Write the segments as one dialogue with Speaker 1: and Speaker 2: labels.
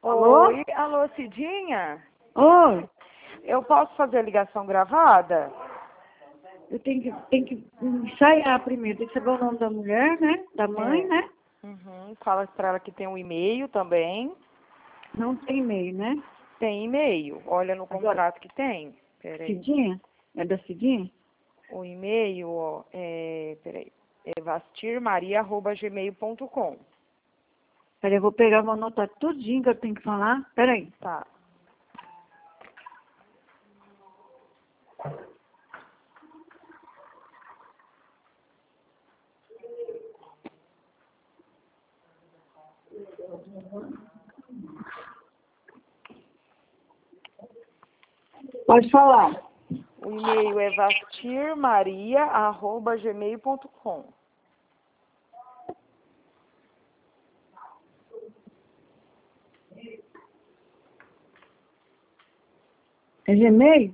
Speaker 1: Alô?
Speaker 2: Oi, alô, Cidinha?
Speaker 1: Oi,
Speaker 2: Eu posso fazer a ligação gravada?
Speaker 1: eu tenho que ensaiar primeiro. Tem que saber o nome da mulher, né? Da mãe,
Speaker 2: É.
Speaker 1: né?
Speaker 2: Uhum. Fala pra ela que tem um e-mail também.
Speaker 1: Não tem e-mail, né?
Speaker 2: Tem e-mail. Olha no
Speaker 1: Agora,
Speaker 2: contrato que tem. Peraí.
Speaker 1: Cidinha? É da Cidinha?
Speaker 2: O e-mail, ó, peraí. É vastirmaria@gmail.com.
Speaker 1: Peraí, eu vou pegar, vou anotar tudinho que eu tenho que falar. Peraí.
Speaker 2: Tá.
Speaker 1: Pode falar.
Speaker 2: O e-mail é vastirmaria@gmail.com.
Speaker 1: É Gmail?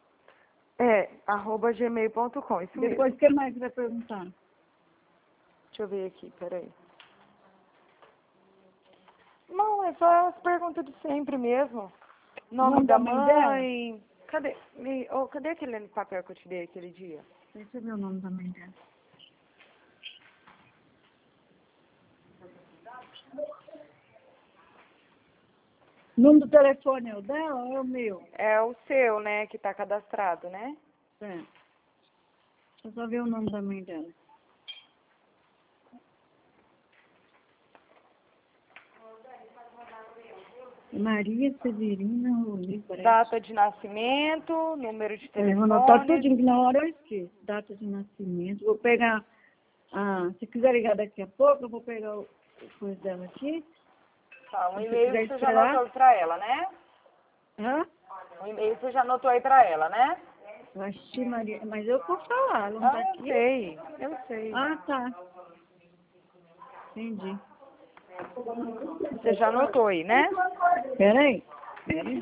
Speaker 2: @gmail.com, isso mesmo.
Speaker 1: Depois, o que mais você vai perguntar?
Speaker 2: Deixa eu ver aqui, peraí. Não, é só as perguntas de sempre mesmo. Nome da
Speaker 1: mãe dela?
Speaker 2: mãe. Cadê? Cadê aquele papel que eu te dei aquele dia?
Speaker 1: Deixa eu ver o nome da mãe dela. O número do telefone é o dela ou é o meu?
Speaker 2: É o seu, né, que tá cadastrado, né?
Speaker 1: É. Deixa eu só ver o nome da mãe dela. Maria Severina Rolim, parece.
Speaker 2: Data de nascimento, número de
Speaker 1: Vou anotar
Speaker 2: telefone.
Speaker 1: tudinho, que na hora eu esqueço. Data de nascimento. Vou pegar. Se quiser ligar daqui a pouco, eu vou pegar o coisa dela aqui.
Speaker 2: Tá, um
Speaker 1: Se
Speaker 2: e-mail
Speaker 1: quiser
Speaker 2: que você já
Speaker 1: esperar.
Speaker 2: anotou pra ela, né?
Speaker 1: Hã?
Speaker 2: Um e-mail que você já anotou aí pra ela, né?
Speaker 1: Vaxi Maria. Mas eu posso falar, ela não tá
Speaker 2: Eu
Speaker 1: aqui?
Speaker 2: sei, eu sei.
Speaker 1: Ah, tá. Entendi.
Speaker 2: Você já anotou aí, né?
Speaker 1: Peraí. Peraí.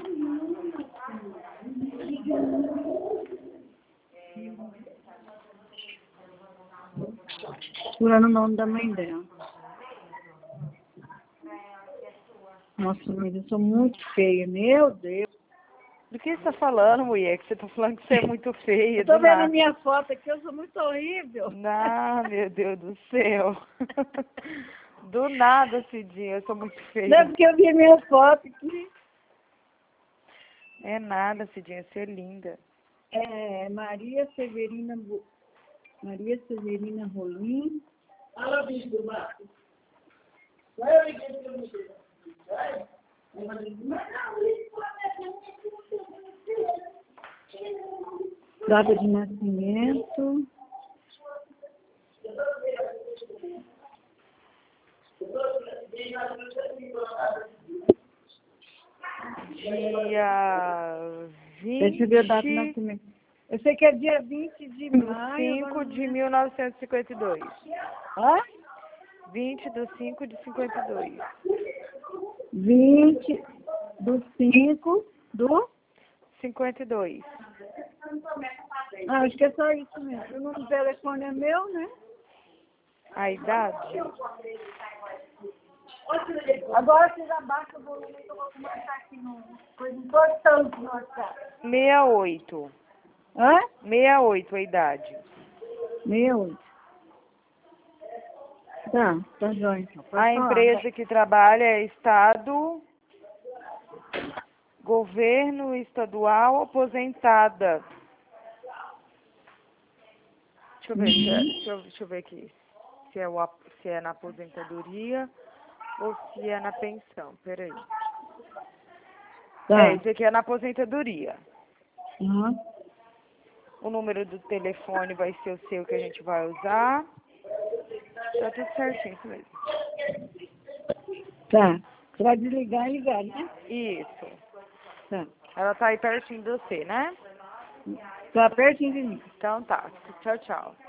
Speaker 1: Procurando o nome da mãe dela. Nossa, mas eu sou muito feia, meu Deus.
Speaker 2: Do que você tá falando, mulher? Que você tá falando que você é muito feia,
Speaker 1: Eu tô
Speaker 2: do
Speaker 1: vendo a
Speaker 2: nada.
Speaker 1: minha foto aqui, eu sou muito horrível.
Speaker 2: Ah, meu Deus do céu. Do nada, Cidinha, eu sou muito
Speaker 1: Não é
Speaker 2: feia.
Speaker 1: porque eu vi a minha foto aqui.
Speaker 2: É nada, Cidinha, você é linda.
Speaker 1: É Maria Severina Rolim. Fala, bicho do mato. Data de nascimento.
Speaker 2: Dia
Speaker 1: Deixa eu ver a data de
Speaker 2: 20
Speaker 1: nascimento. Eu sei que é dia 20 de
Speaker 2: do
Speaker 1: maio.
Speaker 2: 5
Speaker 1: Agora não
Speaker 2: de
Speaker 1: lembro.
Speaker 2: 1952.
Speaker 1: Hã?
Speaker 2: 20 do 5 de 52.
Speaker 1: 20 do 5 do...
Speaker 2: 52.
Speaker 1: Acho que é só isso mesmo. O número do telefone é meu, né?
Speaker 2: A idade?
Speaker 1: Agora vocês abaixam o volume que eu vou começar aqui no... Coisa importante no WhatsApp.
Speaker 2: 68.
Speaker 1: Hã?
Speaker 2: 68 a idade.
Speaker 1: 68. Tá jóia então. Pode
Speaker 2: A
Speaker 1: falar.
Speaker 2: empresa que trabalha é Estado, Governo Estadual, aposentada. Deixa eu ver, deixa eu ver aqui. Se é na aposentadoria ou se é na pensão. Peraí.
Speaker 1: Tá.
Speaker 2: Isso aqui é na aposentadoria.
Speaker 1: Uhum.
Speaker 2: O número do telefone vai ser o seu que a gente vai usar. Tá tudo certinho, isso mesmo.
Speaker 1: Tá. Você vai desligar e ligar, né?
Speaker 2: Isso.
Speaker 1: Tá.
Speaker 2: Ela tá aí pertinho de você, né?
Speaker 1: Tá pertinho de mim.
Speaker 2: Então tá. Tchau, tchau.